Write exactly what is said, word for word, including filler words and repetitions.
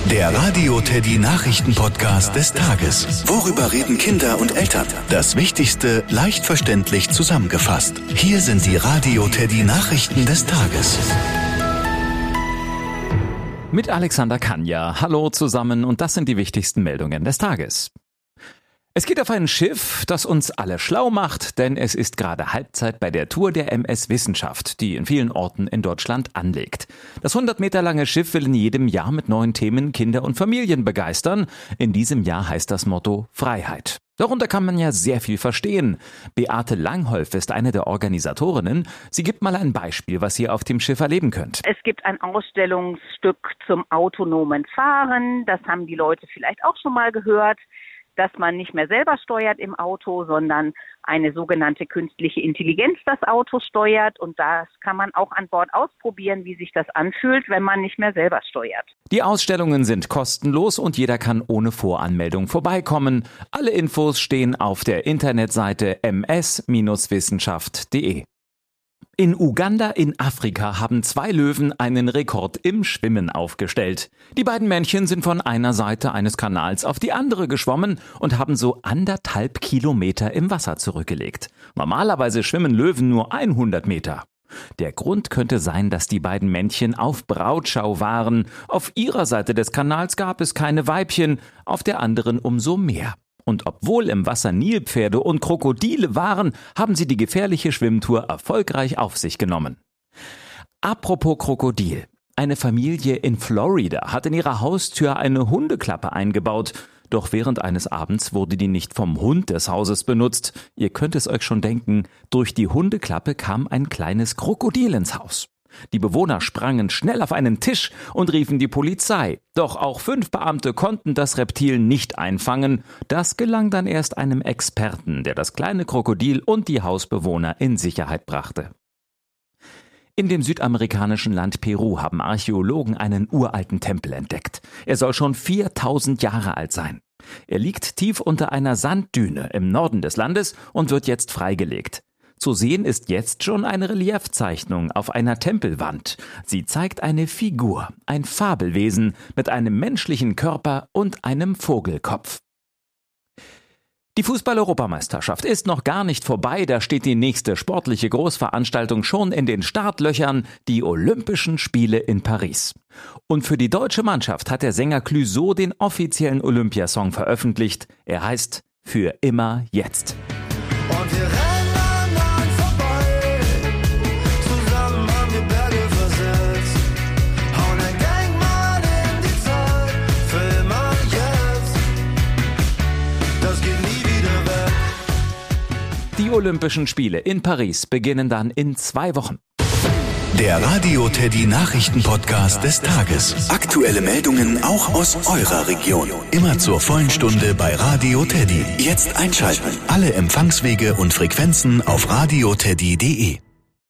Der Radio Teddy Nachrichten-Podcast des Tages. Worüber reden Kinder und Eltern? Das Wichtigste leicht verständlich zusammengefasst. Hier sind die Radio Teddy Nachrichten des Tages. Mit Alexander Kanja. Hallo zusammen und das sind die wichtigsten Meldungen des Tages. Es geht auf ein Schiff, das uns alle schlau macht, denn es ist gerade Halbzeit bei der Tour der M S Wissenschaft, die in vielen Orten in Deutschland anlegt. Das hundert Meter lange Schiff will in jedem Jahr mit neuen Themen Kinder und Familien begeistern. In diesem Jahr heißt das Motto Freiheit. Darunter kann man ja sehr viel verstehen. Beate Langholf ist eine der Organisatorinnen. Sie gibt mal ein Beispiel, was ihr auf dem Schiff erleben könnt. Es gibt ein Ausstellungsstück zum autonomen Fahren. Das haben die Leute vielleicht auch schon mal gehört, dass man nicht mehr selber steuert im Auto, sondern eine sogenannte künstliche Intelligenz das Auto steuert. Und das kann man auch an Bord ausprobieren, wie sich das anfühlt, wenn man nicht mehr selber steuert. Die Ausstellungen sind kostenlos und jeder kann ohne Voranmeldung vorbeikommen. Alle Infos stehen auf der Internetseite m s Wissenschaft punkt de. In Uganda in Afrika haben zwei Löwen einen Rekord im Schwimmen aufgestellt. Die beiden Männchen sind von einer Seite eines Kanals auf die andere geschwommen und haben so anderthalb Kilometer im Wasser zurückgelegt. Normalerweise schwimmen Löwen nur hundert Meter. Der Grund könnte sein, dass die beiden Männchen auf Brautschau waren. Auf ihrer Seite des Kanals gab es keine Weibchen, auf der anderen umso mehr. Und obwohl im Wasser Nilpferde und Krokodile waren, haben sie die gefährliche Schwimmtour erfolgreich auf sich genommen. Apropos Krokodil. Eine Familie in Florida hat in ihrer Haustür eine Hundeklappe eingebaut. Doch während eines Abends wurde die nicht vom Hund des Hauses benutzt. Ihr könnt es euch schon denken, durch die Hundeklappe kam ein kleines Krokodil ins Haus. Die Bewohner sprangen schnell auf einen Tisch und riefen die Polizei. Doch auch fünf Beamte konnten das Reptil nicht einfangen. Das gelang dann erst einem Experten, der das kleine Krokodil und die Hausbewohner in Sicherheit brachte. In dem südamerikanischen Land Peru haben Archäologen einen uralten Tempel entdeckt. Er soll schon viertausend Jahre alt sein. Er liegt tief unter einer Sanddüne im Norden des Landes und wird jetzt freigelegt. Zu sehen ist jetzt schon eine Reliefzeichnung auf einer Tempelwand. Sie zeigt eine Figur, ein Fabelwesen mit einem menschlichen Körper und einem Vogelkopf. Die Fußball-Europameisterschaft ist noch gar nicht vorbei, da steht die nächste sportliche Großveranstaltung schon in den Startlöchern, die Olympischen Spiele in Paris. Und für die deutsche Mannschaft hat der Sänger Clouseau den offiziellen Olympiasong veröffentlicht. Er heißt Für immer jetzt. Und wir Die Olympischen Spiele in Paris beginnen dann in zwei Wochen. Der Radio Teddy Nachrichten-Podcast des Tages. Aktuelle Meldungen auch aus eurer Region. Immer zur vollen Stunde bei Radio Teddy. Jetzt einschalten. Alle Empfangswege und Frequenzen auf radio teddy punkt de.